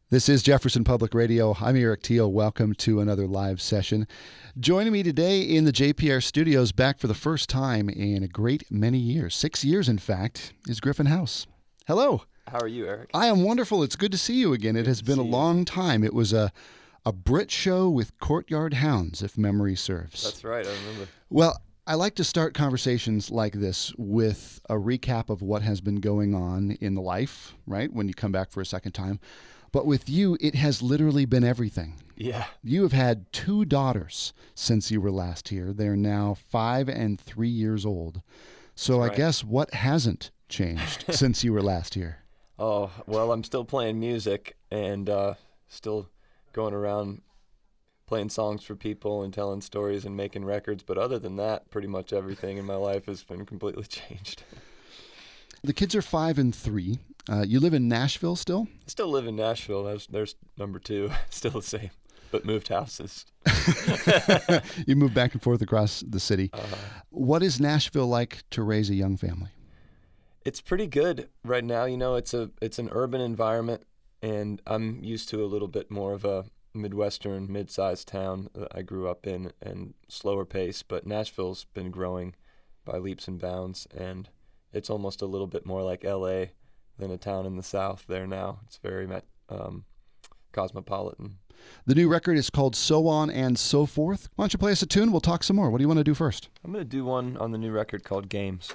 This is Jefferson Public Radio. I'm Eric Teal. Welcome to another live session. Joining me today in the JPR studios, back for the first time in a great many years, 6 years in fact, is Griffin House. Hello. How are you, Eric? I am wonderful. It's good to see you again. It has been a long time. It was a Brit show with Courtyard Hounds, if memory serves. That's right, I remember. Well, I like to start conversations like this with a recap of what has been going on in the life, right, when you come back for a second time. But with you, it has literally been everything. Yeah. You have had 2 daughters since you were last here. They're now 5 and 3 years old. So I guess what hasn't changed since you were last here? Oh, well, I'm still playing music and still going around playing songs for people and telling stories and making records. But other than that, pretty much everything in my life has been completely changed. The kids are 5 and 3. You live in Nashville still? I still live in Nashville. There's number 2, still the same, but moved houses. You moved back and forth across the city. What is Nashville like to raise a young family? It's pretty good right now. You know, it's an urban environment, and I'm used to a little bit more of a Midwestern, mid-sized town that I grew up in, and slower pace. But Nashville's been growing by leaps and bounds, and it's almost a little bit more like L.A. than a town in the South there now. It's very cosmopolitan. The new record is called So On and So Forth. Why don't you play us a tune? We'll talk some more. What do you want to do first? I'm going to do one on the new record called Games.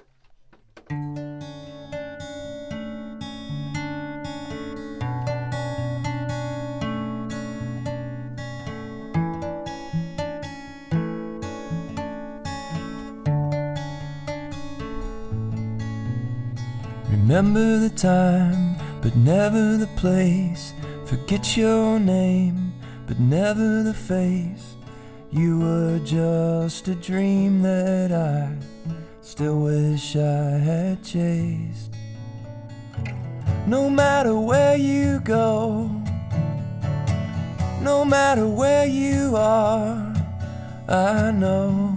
Remember the time, but never the place. Forget your name, but never the face. You were just a dream that I still wish I had chased. No matter where you go, no matter where you are, I know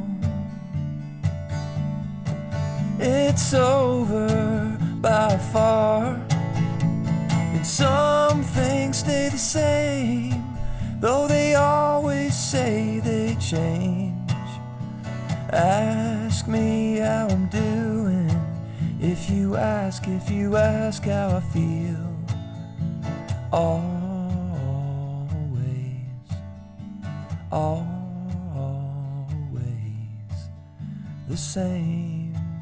it's over by far. And some things stay the same, though they always say they change. Ask me how I'm doing, if you ask how I feel. Always the same.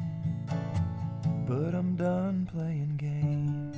But I'm done playing games.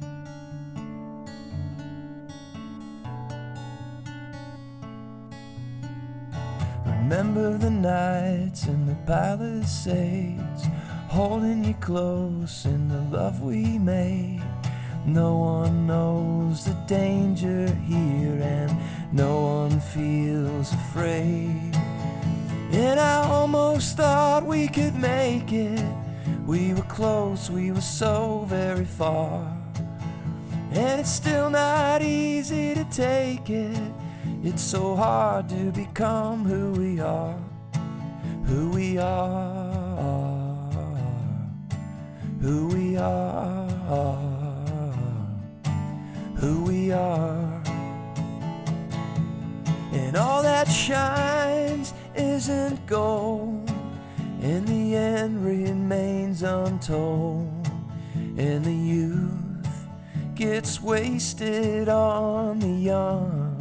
Remember the nights in the Palisades, holding you close in the love we made. No one knows the danger here, and no one feels afraid. And I almost thought we could make it. We were close, we were so very far. And it's still not easy to take it. It's so hard to become who we are. Who we are. Who we are. Who we are. And all that shines isn't gold. In the end remains untold, and the youth gets wasted on the young.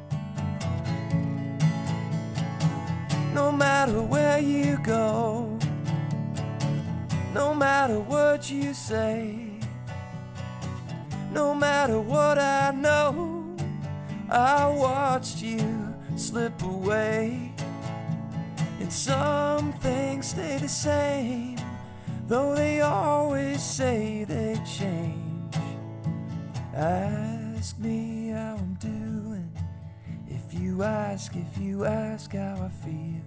No matter where you go, no matter what you say, no matter what I know, I watched you slip away. And some things stay the same, though they always say they change. Ask me how I'm doing, if you ask how I feel.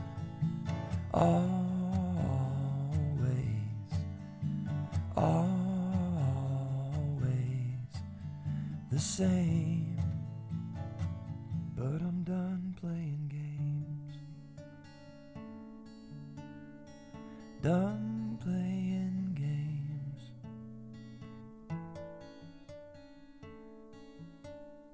Always the same. But I'm done playing games. Done playing games.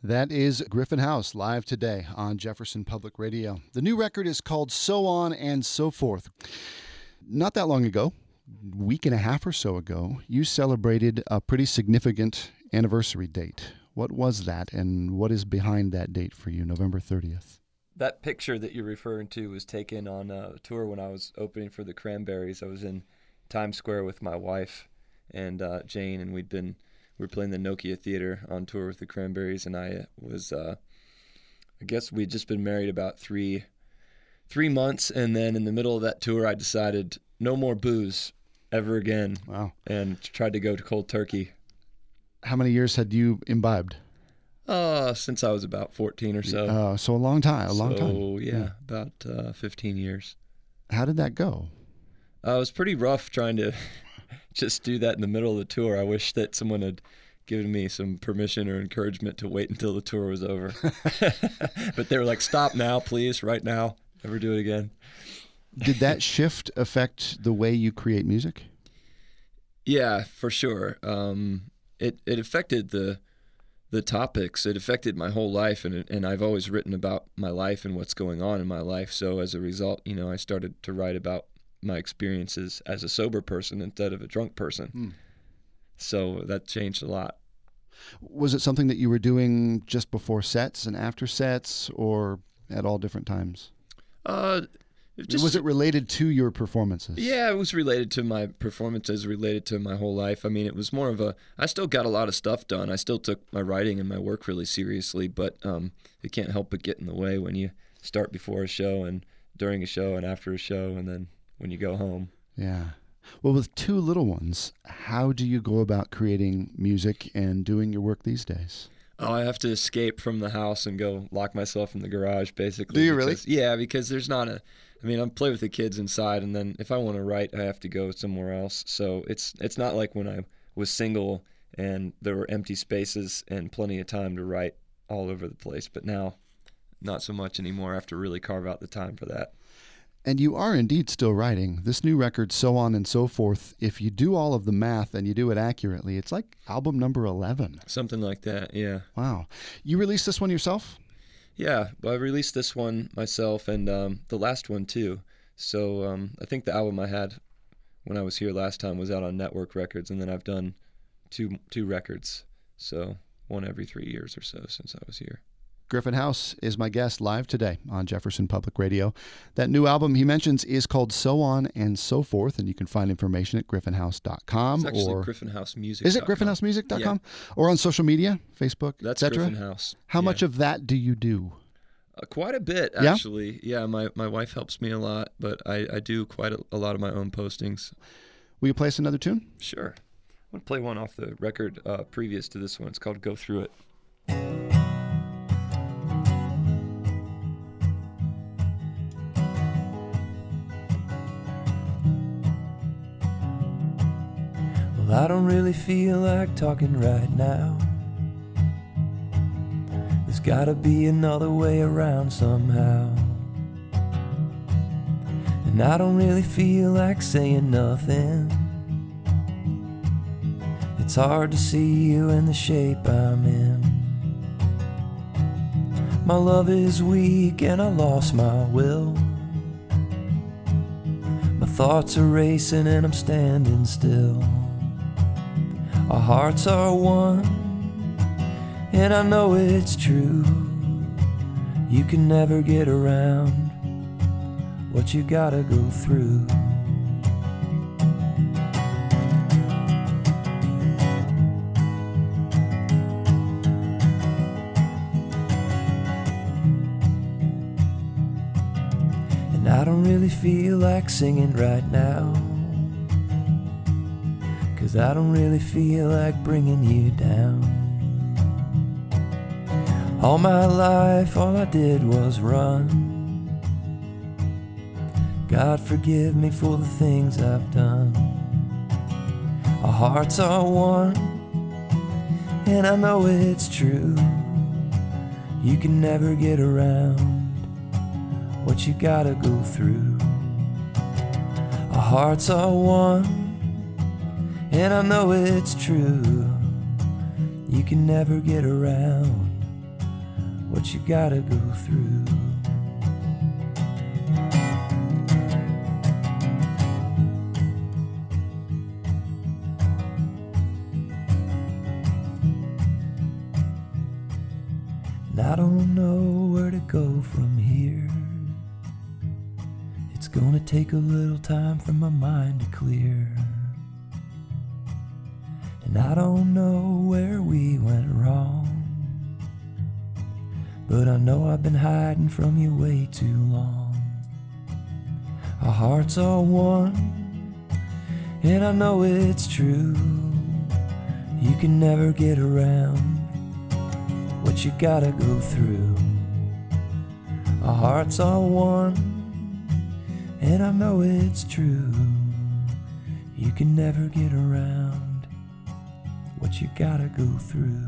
That is Griffin House live today on Jefferson Public Radio. The new record is called So On and So Forth. Not that long ago, week and a half or so ago, you celebrated a pretty significant anniversary date. What was that, and what is behind that date for you, November 30th? That picture that you're referring to was taken on a tour when I was opening for the Cranberries. I was in Times Square with my wife and Jane, and we were playing the Nokia Theater on tour with the Cranberries, and I was, I guess we'd just been married about three months, and then in the middle of that tour, I decided no more booze ever again. Wow. And tried to go to cold turkey. How many years had you imbibed? Since I was about 14 or so. So a long time. So, yeah, about 15 years. How did that go? It was pretty rough trying to just do that in the middle of the tour. I wish that someone had given me some permission or encouragement to wait until the tour was over. But they were like, stop now, please, right now. Never do it again. Did that shift affect the way you create music? Yeah, for sure. It affected the topics. It affected my whole life, and I've always written about my life and what's going on in my life. So as a result, I started to write about my experiences as a sober person instead of a drunk person. So that changed a lot. Was it something that you were doing just before sets and after sets, or at all different times? Was it related to your performances? Yeah, it was related to my performances, related to my whole life. I mean, it was more of I still got a lot of stuff done. I still took my writing and my work really seriously, but it can't help but get in the way when you start before a show and during a show and after a show and then when you go home. Yeah. Well, with two little ones, how do you go about creating music and doing your work these days? Oh, I have to escape from the house and go lock myself in the garage, basically. Do you really? Yeah, because there's not I play with the kids inside, and then if I want to write, I have to go somewhere else. So it's not like when I was single and there were empty spaces and plenty of time to write all over the place. But now, not so much anymore. I have to really carve out the time for that. And you are indeed still writing. This new record, So On and So Forth, if you do all of the math and you do it accurately, it's like album number 11. Something like that, yeah. Wow. You released this one yourself? Yeah, I released this one myself and the last one too. So I think the album I had when I was here last time was out on Network Records, and then I've done two records, so one every 3 years or so since I was here. Griffin House is my guest live today on Jefferson Public Radio. That new album he mentions is called So On and So Forth, and you can find information at griffinhouse.com. It's actually griffinhousemusic.com. Is it griffinhousemusic.com? Yeah. Or on social media, Facebook, That's etc.? Griffin House. How much of that do you do? Quite a bit, actually. Yeah, my wife helps me a lot, but I do quite a lot of my own postings. Will you play us another tune? Sure. I'm going to play one off the record previous to this one. It's called Go Through It. I don't really feel like talking right now. There's gotta be another way around somehow. And I don't really feel like saying nothing. It's hard to see you in the shape I'm in. My love is weak and I lost my will. My thoughts are racing and I'm standing still. Our hearts are one, and I know it's true. You can never get around what you gotta go through. And I don't really feel like singing right now, 'cause I don't really feel like bringing you down. All my life, all I did was run. God forgive me for the things I've done. Our hearts are one, and I know it's true. You can never get around what you gotta go through. Our hearts are one, and I know it's true. You can never get around what you gotta go through. And I don't know where to go from here. It's gonna take a little time for my mind to clear. And I don't know where we went wrong, but I know I've been hiding from you way too long. Our hearts are one, and I know it's true. You can never get around what you gotta go through. Our hearts are one, and I know it's true. You can never get around what you gotta go through.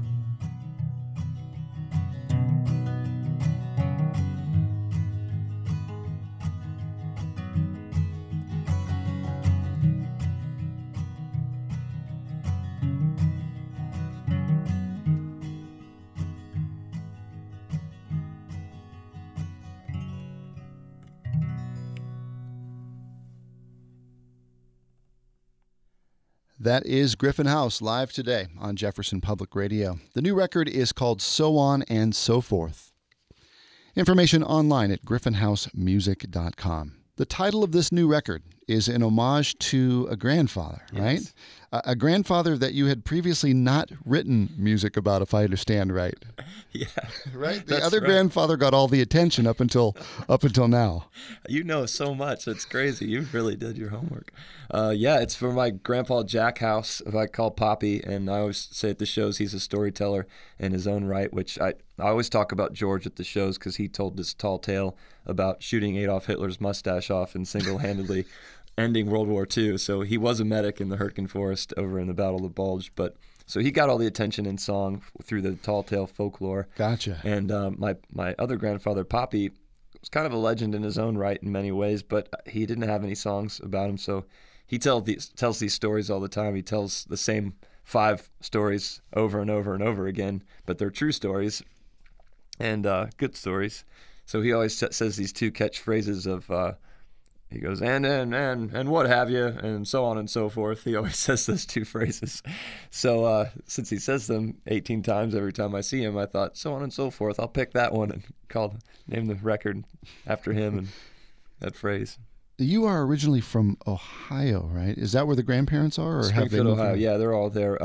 That is Griffin House live today on Jefferson Public Radio. The new record is called So On and So Forth. Information online at griffinhousemusic.com. The title of this new record is an homage to a grandfather, right? Yes. A grandfather that you had previously not written music about, if I understand right. Yeah. Right? The That's other right. grandfather got all the attention up until now. You know so much. It's crazy. You really did your homework. Yeah, it's for my grandpa Jack House, who I call Poppy, and I always say at the shows he's a storyteller in his own right, which I always talk about George at the shows because he told this tall tale about shooting Adolf Hitler's mustache off and single-handedly ending World War II. So he was a medic in the Hurtgen Forest over in the Battle of the Bulge, but so he got all the attention in song through the tall tale folklore. Gotcha. And my other grandfather, Poppy, was kind of a legend in his own right in many ways, but he didn't have any songs about him. So he tells these stories all the time. He tells the same 5 stories over and over and over again, but they're true stories and good stories. So he always says these 2 catchphrases of he goes, and what have you, and so on and so forth. He always says those 2 phrases. So since he says them 18 times every time I see him, I thought, so on and so forth, I'll pick that one and name the record after him and that phrase. You are originally from Ohio, right? Is that where the grandparents are? Or have they Springfield, moved Ohio. from- Yeah, they're all there.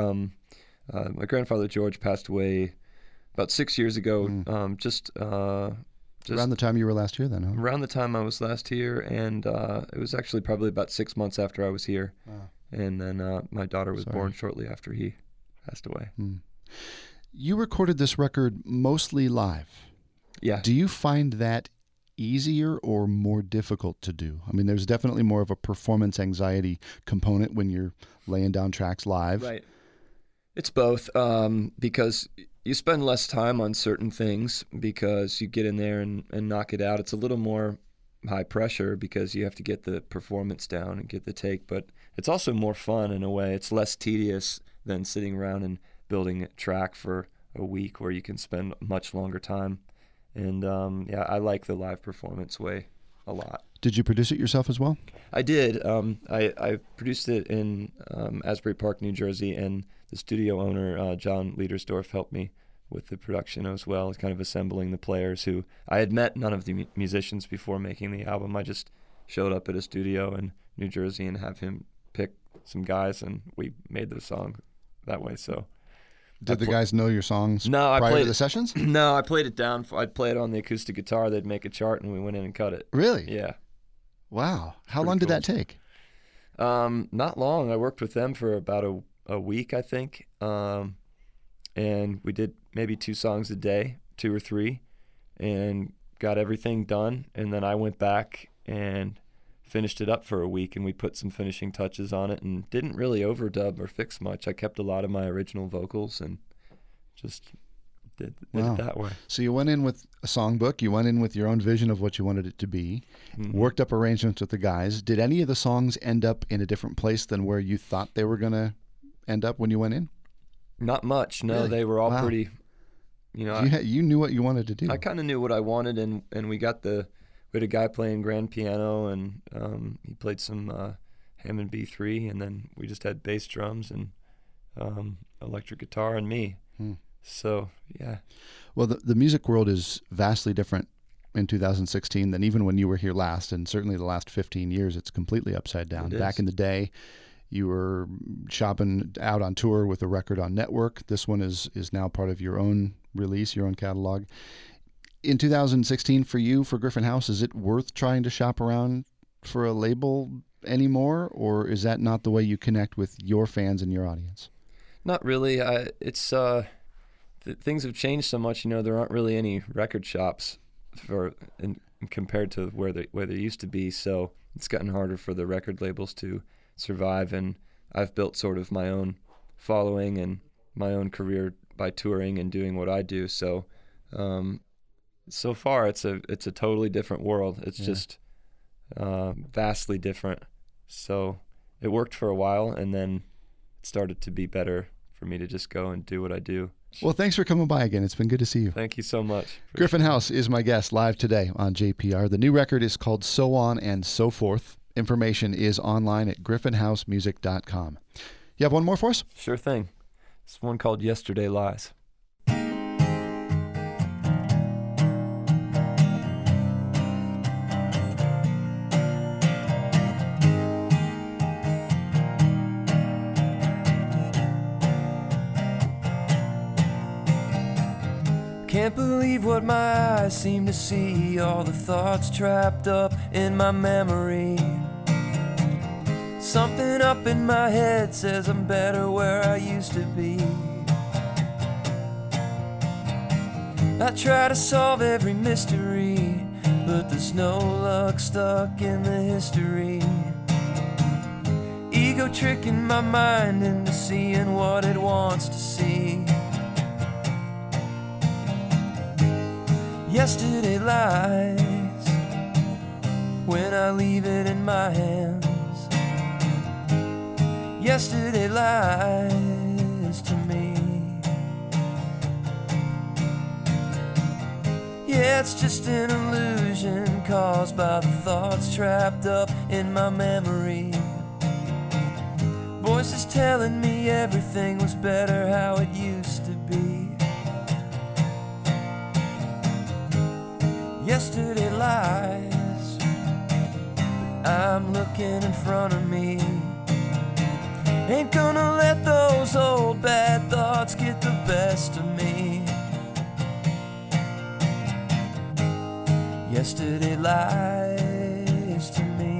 My grandfather, George, passed away about 6 years ago, just Around the time you were last here then, huh? around the time I was last here, and it was actually probably about 6 months after I was here. Wow. And then my daughter was Sorry. born shortly after he passed away. You recorded this record mostly live. Yeah. Do you find that easier or more difficult to do? I mean, there's definitely more of a performance anxiety component when you're laying down tracks live. Right. It's both, because you spend less time on certain things because you get in there and knock it out. It's a little more high pressure because you have to get the performance down and get the take, but it's also more fun in a way. It's less tedious than sitting around and building a track for a week where you can spend much longer time. And yeah, I like the live performance way a lot. Did you produce it yourself as well? I did. I produced it in Asbury Park, New Jersey, and the studio owner, John Liedersdorf, helped me with the production as well, kind of assembling the players who I had met none of the musicians before making the album. I just showed up at a studio in New Jersey and have him pick some guys, and we made the song that way. So, Did the guys know your songs No, I prior played to the it- sessions? No, I played it down. I'd play it on the acoustic guitar. They'd make a chart, and we went in and cut it. Really? Yeah. Wow. How Pretty long did cool. that take? Not long. I worked with them for about a week, I think. And we did maybe 2 songs a day, 2 or 3, and got everything done. And then I went back and finished it up for a week, and we put some finishing touches on it and didn't really overdub or fix much. I kept a lot of my original vocals and just did Wow. it that way. So you went in with a songbook. You went in with your own vision of what you wanted it to be. Mhm. Worked up arrangements with the guys. Did any of the songs end up in a different place than where you thought they were going to end up when you went in? Not much. No, Really? they were all Wow. pretty You know, You knew what you wanted to do. I kind of knew what I wanted, and we had a guy playing grand piano, and he played some Hammond B3, and then we just had bass drums and electric guitar and me. So, yeah. Well, the music world is vastly different in 2016 than even when you were here last, and certainly the last 15 years, it's completely upside down. Back in the day, you were shopping out on tour with a record on network. This one is now part of your own release, your own catalog. In 2016, for you, for Griffin House, is it worth trying to shop around for a label anymore, or is that not the way you connect with your fans and your audience? Not really. Things have changed so much. You know, there aren't really any record shops compared to where they used to be. So it's gotten harder for the record labels to survive. And I've built sort of my own following and my own career by touring and doing what I do. So so far it's a totally different world. It's just vastly different. So it worked for a while, and then it started to be better for me to just go and do what I do. Well, thanks for coming by again. It's been good to see you. Thank you so much. Griffin House is my guest live today on JPR. The new record is called So On and So Forth. Information is online at griffinhousemusic.com. You have one more for us? Sure thing. It's one called Yesterday Lies. Can't believe what my eyes seem to see, all the thoughts trapped up in my memory. Something up in my head says I'm better where I used to be. I try to solve every mystery, but there's no luck stuck in the history. Ego tricking my mind into seeing what it wants to see. Yesterday lies when I leave it in my hands. Yesterday lies to me. Yeah, it's just an illusion caused by the thoughts trapped up in my memory. Voices telling me everything was better how it used to be. Yesterday lies, but I'm looking in front of me. Ain't gonna let those old bad thoughts get the best of me. Yesterday lies to me.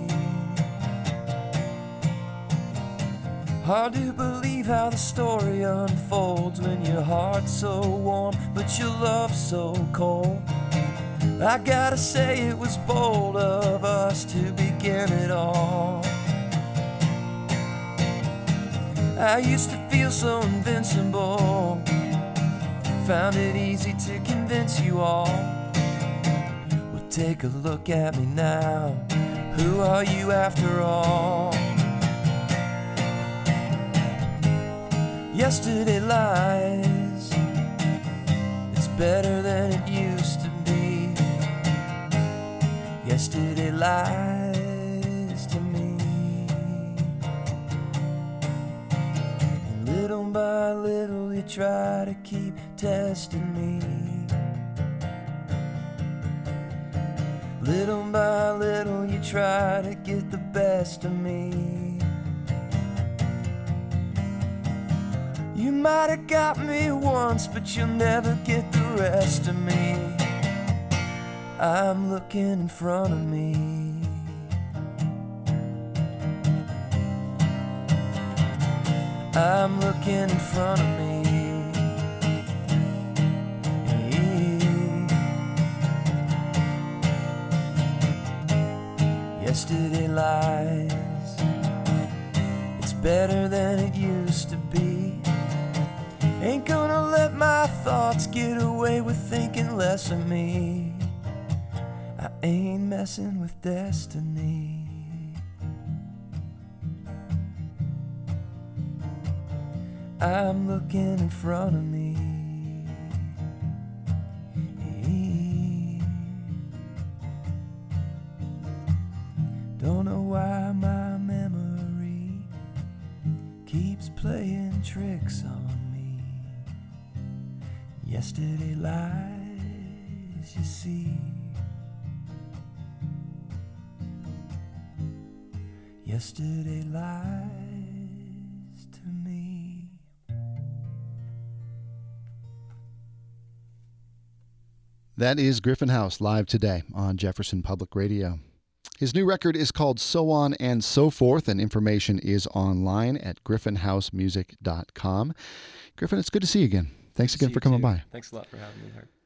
Hard to believe how the story unfolds when your heart's so warm but your love's so cold. I gotta say it was bold of us to begin it all. I used to feel so invincible, found it easy to convince you all. Well, take a look at me now, who are you after all? Yesterday lies, it's better than it used to be. Yesterday lies to me. And little by little you try to keep testing me. Little by little you try to get the best of me. You might have got me once, but you'll never get the rest of me. I'm looking in front of me. I'm looking in front of me. Yesterday lies, it's better than it used to be. Ain't gonna let my thoughts get away with thinking less of me. I ain't messing with destiny. I'm looking in front of me. Don't know why my memory keeps playing tricks on me. Yesterday lies, you see. Yesterday lies to me. That is Griffin House live today on Jefferson Public Radio. His new record is called So On and So Forth, and information is online at griffinhousemusic.com. Griffin, it's good to see you again. Thanks again for coming by. Thanks a lot for having me here.